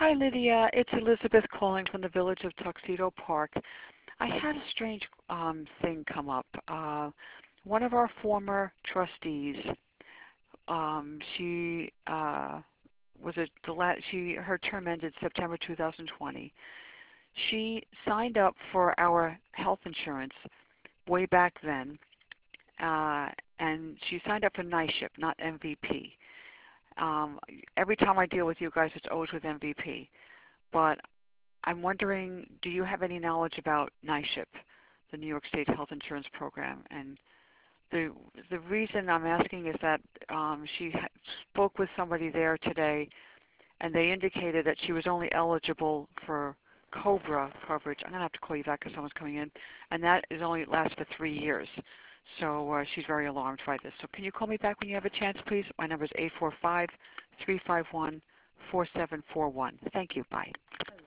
Hi, Lydia. It's Elizabeth calling from the village of Tuxedo Park. I had a strange thing come up. One of our former trustees, she was her term ended September 2020. She signed up for our health insurance way back then, uh, and she signed up for NISHIP, not MVP. Every time I deal with you guys, it's always with MVP. But I'm wondering, do you have any knowledge about NISHIP, the New York State Health Insurance Program? And the reason I'm asking is that she spoke with somebody there today, and they indicated that she was only eligible for COBRA coverage. I'm going to have to call you back because someone's coming in, and that is only lasts for 3 years. So she's very alarmed by this. So can you call me back when you have a chance, please? My number is 845-351-4741. Thank you. Bye.